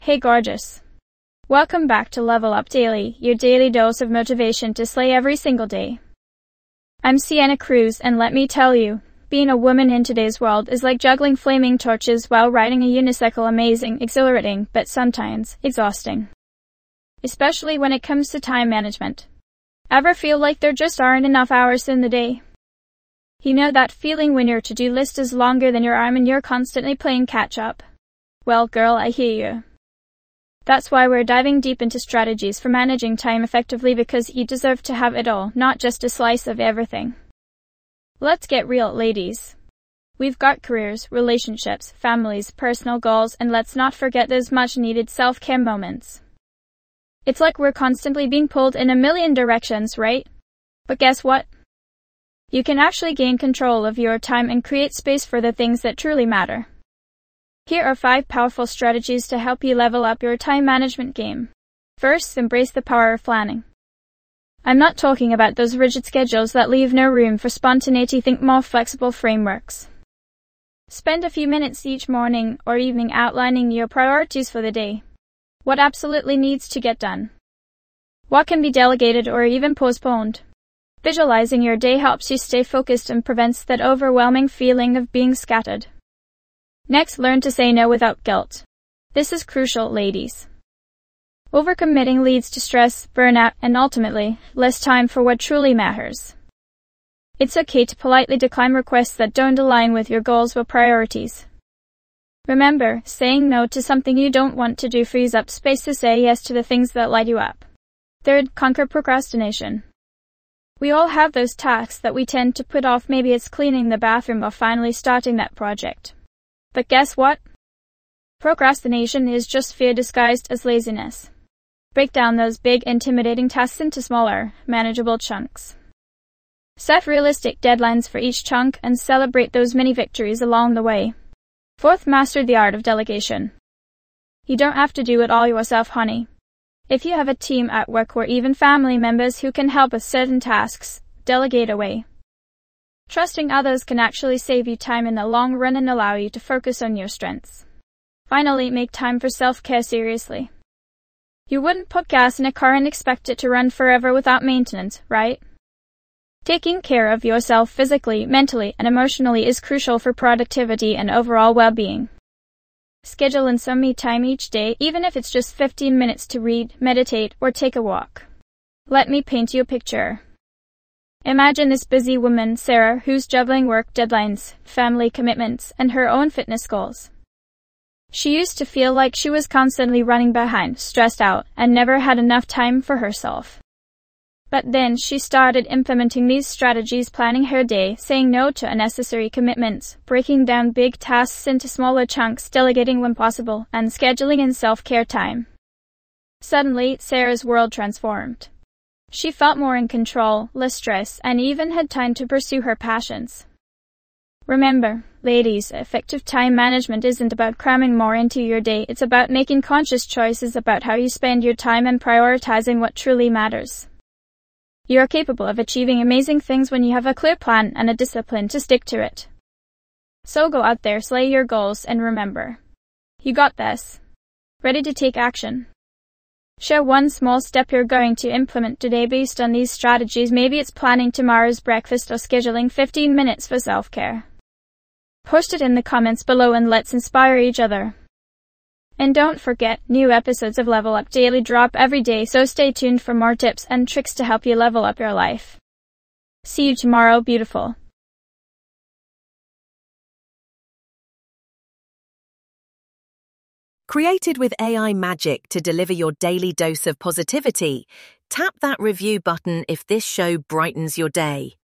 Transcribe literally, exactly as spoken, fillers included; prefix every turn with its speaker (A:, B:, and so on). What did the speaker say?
A: Hey gorgeous. Welcome back to Level Up Daily, your daily dose of motivation to slay every single day. I'm Sienna Cruz, and let me tell you, being a woman in today's world is like juggling flaming torches while riding a unicycle. Amazing, exhilarating, but sometimes exhausting. Especially when it comes to time management. Ever feel like there just aren't enough hours in the day? You know that feeling when your to-do list is longer than your arm and you're constantly playing catch-up? Well, girl, I hear you. That's why we're diving deep into strategies for managing time effectively, because you deserve to have it all, not just a slice of everything. Let's get real, ladies. We've got careers, relationships, families, personal goals, and let's not forget those much-needed self-care moments. It's like we're constantly being pulled in a million directions, right? But guess what? You can actually gain control of your time and create space for the things that truly matter. Here are five powerful strategies to help you level up your time management game. First, embrace the power of planning. I'm not talking about those rigid schedules that leave no room for spontaneity. Think more flexible frameworks. Spend a few minutes each morning or evening outlining your priorities for the day. What absolutely needs to get done? What can be delegated or even postponed? Visualizing your day helps you stay focused and prevents that overwhelming feeling of being scattered. Next, learn to say no without guilt. This is crucial, ladies. Overcommitting leads to stress, burnout, and ultimately, less time for what truly matters. It's okay to politely decline requests that don't align with your goals or priorities. Remember, saying no to something you don't want to do frees up space to say yes to the things that light you up. Third, conquer procrastination. We all have those tasks that we tend to put off. Maybe it's cleaning the bathroom or finally starting that project. But guess what? Procrastination is just fear disguised as laziness. Break down those big, intimidating tasks into smaller, manageable chunks. Set realistic deadlines for each chunk and celebrate those mini victories along the way. Fourth, master the art of delegation. You don't have to do it all yourself, honey. If you have a team at work or even family members who can help with certain tasks, delegate away. Trusting others can actually save you time in the long run and allow you to focus on your strengths. Finally, make time for self-care seriously. You wouldn't put gas in a car and expect it to run forever without maintenance, right? Taking care of yourself physically, mentally, and emotionally is crucial for productivity and overall well-being. Schedule in some me time each day, even if it's just fifteen minutes to read, meditate, or take a walk. Let me paint you a picture. Imagine this busy woman, Sarah, who's juggling work deadlines, family commitments, and her own fitness goals. She used to feel like she was constantly running behind, stressed out, and never had enough time for herself. But then she started implementing these strategies, planning her day, saying no to unnecessary commitments, breaking down big tasks into smaller chunks, delegating when possible, and scheduling in self-care time. Suddenly, Sarah's world transformed. She felt more in control, less stress, and even had time to pursue her passions. Remember, ladies, effective time management isn't about cramming more into your day. It's about making conscious choices about how you spend your time and prioritizing what truly matters. You are capable of achieving amazing things when you have a clear plan and a discipline to stick to it. So go out there, slay your goals, and remember, you got this. Ready to take action? Share one small step you're going to implement today based on these strategies. Maybe it's planning tomorrow's breakfast or scheduling fifteen minutes for self-care. Post it in the comments below and let's inspire each other. And don't forget, new episodes of Level Up Daily drop every day, so stay tuned for more tips and tricks to help you level up your life. See you tomorrow, beautiful.
B: Created with A I magic to deliver your daily dose of positivity, tap that review button if this show brightens your day.